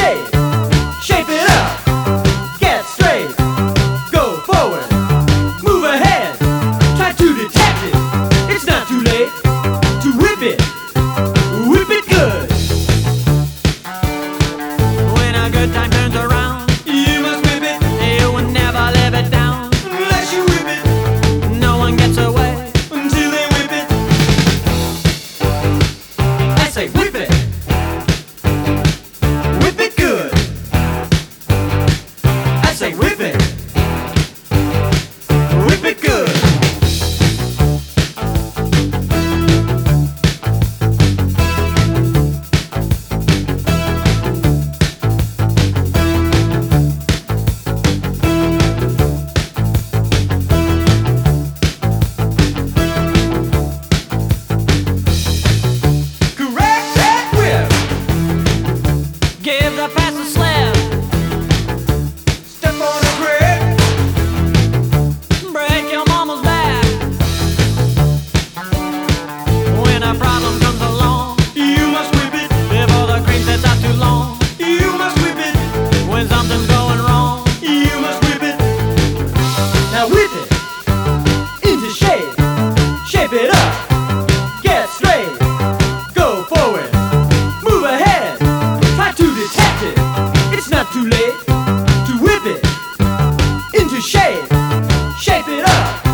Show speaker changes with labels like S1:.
S1: shape. Shape it up. Get straight. Go forward. Move ahead. Try to detect it. It's not too late to whip it. Whip it good.
S2: When a good time turns around,
S1: You must whip it.
S2: you will never live it down.
S1: Unless you whip it
S2: No one gets away.
S1: until they whip it. I say whip it. Whip it good. I say whip it. Whip it good. Correct that whip.
S2: Give the pass a slip.
S1: Step on a brick.
S2: Break your mama's back. When a problem comes along,
S1: You must whip it.
S2: before the cream sets out too long.
S1: You must whip it.
S2: When something's going wrong,
S1: You must whip it. Now whip it into shape. Shape it up. Get straight. Go forward. Move ahead. Try to detect it. It's not too late to whip it into shape. Shape it up.